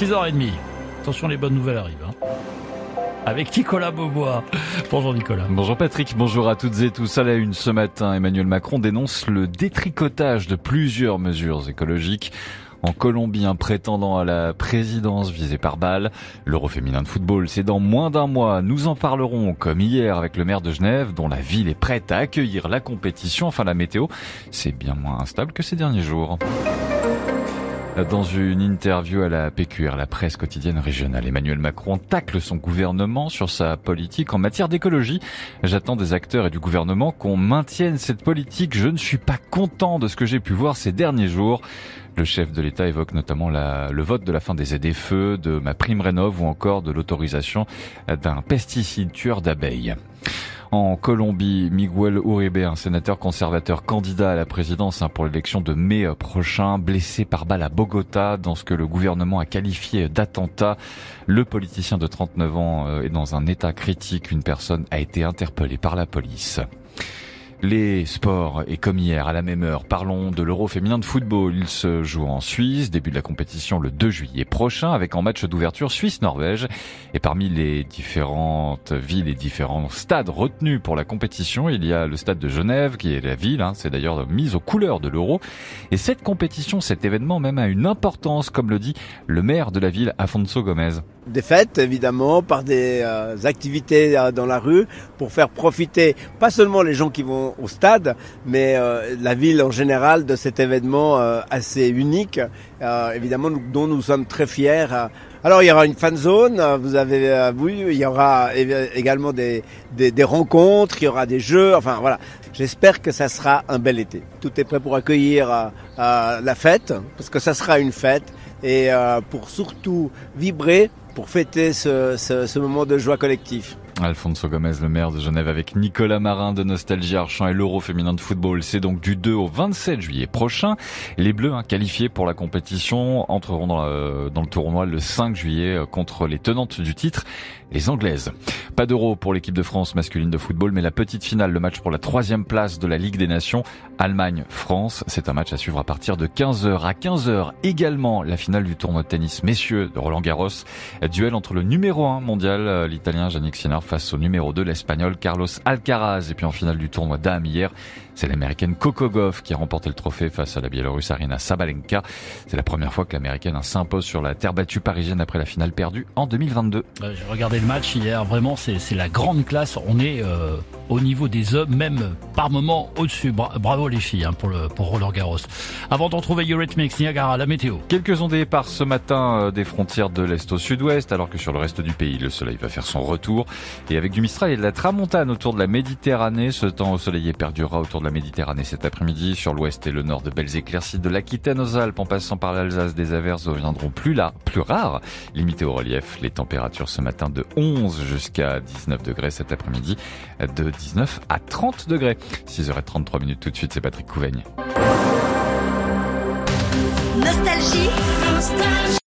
6h30. Attention, les bonnes nouvelles arrivent. Avec Nicolas Beaubois. Bonjour Nicolas. Bonjour Patrick, bonjour à toutes et tous. À la une ce matin, Emmanuel Macron dénonce le détricotage de plusieurs mesures écologiques. En Colombie, un prétendant à la présidence visé par balle. L'Euro féminin de football, c'est dans moins d'un mois. Nous en parlerons comme hier avec le maire de Genève, dont la ville est prête à accueillir la compétition. Enfin, la météo, c'est bien moins instable que ces derniers jours. Dans une interview à la PQR, la presse quotidienne régionale, Emmanuel Macron tacle son gouvernement sur sa politique en matière d'écologie. J'attends des acteurs et du gouvernement qu'on maintienne cette politique. Je ne suis pas content de ce que j'ai pu voir ces derniers jours. Le chef de l'État évoque notamment le vote de la fin des ZFE, de MaPrimeRénov' ou encore de l'autorisation d'un pesticide tueur d'abeilles. En Colombie, Miguel Uribe, un sénateur conservateur candidat à la présidence pour l'élection de mai prochain, blessé par balle à Bogota dans ce que le gouvernement a qualifié d'attentat. Le politicien de 39 ans est dans un état critique. Une personne a été interpellée par la police. Les sports, et comme hier, à la même heure, parlons de l'Euro féminin de football. Il se joue en Suisse, début de la compétition le 2 juillet prochain, avec en match d'ouverture Suisse-Norvège. Et parmi les différentes villes et différents stades retenus pour la compétition, il y a le stade de Genève, qui est la ville, c'est d'ailleurs mise aux couleurs de l'Euro. Et cette compétition, cet événement même a une importance, comme le dit le maire de la ville, Afonso Gomez. Des fêtes, évidemment, par des activités dans la rue, pour faire profiter pas seulement les gens qui vont au stade, mais la ville en général de cet événement assez unique, évidemment, dont nous sommes très fiers. Alors il y aura une fan zone, vous avez vu, il y aura également des rencontres, il y aura des jeux, enfin voilà. J'espère que ça sera un bel été. Tout est prêt pour accueillir la fête, parce que ça sera une fête, et pour surtout vibrer, pour fêter ce moment de joie collective. Afonso Gomez, le maire de Genève, avec Nicolas Marin de Nostalgie Archant et l'Euro féminin de football. C'est donc du 2 au 27 juillet prochain. Les Bleus, qualifiés pour la compétition, entreront dans le tournoi le 5 juillet contre les tenantes du titre, les Anglaises. Pas d'Euro pour l'équipe de France masculine de football, mais la petite finale, le match pour la 3e place de la Ligue des Nations, Allemagne-France. C'est un match à suivre à partir de 15h. À 15h également, la finale du tournoi de tennis messieurs de Roland-Garros. Duel entre le numéro 1 mondial, l'Italien Jannik Sinner, face au numéro 2, l'Espagnol Carlos Alcaraz. Et puis en finale du tournoi dames hier, c'est l'Américaine Coco Gauff qui a remporté le trophée face à la Biélorusse Aryna Sabalenka. C'est la première fois que l'Américaine s'impose sur la terre battue parisienne après la finale perdue en 2022. J'ai regardé le match hier, vraiment c'est la grande classe. On est au niveau des hommes, même par moments au-dessus. Bravo les filles pour Roland Garros. Avant de retrouver Eurythmics, Niagara, la météo. Quelques ondées par ce matin des frontières de l'Est au Sud-Ouest, alors que sur le reste du pays, le soleil va faire son retour. Et avec du Mistral et de la Tramontane autour de la Méditerranée, ce temps ensoleillé perdurera autour de la Méditerranée cet après-midi. Sur l'ouest et le nord, de belles éclaircies de l'Aquitaine aux Alpes, en passant par l'Alsace, des averses deviendront plus rares, limitées au relief. Les températures ce matin de 11 jusqu'à 19 degrés cet après-midi, de 19 à 30 degrés. 6h33 tout de suite, c'est Patrick Couvaigne. Nostalgie.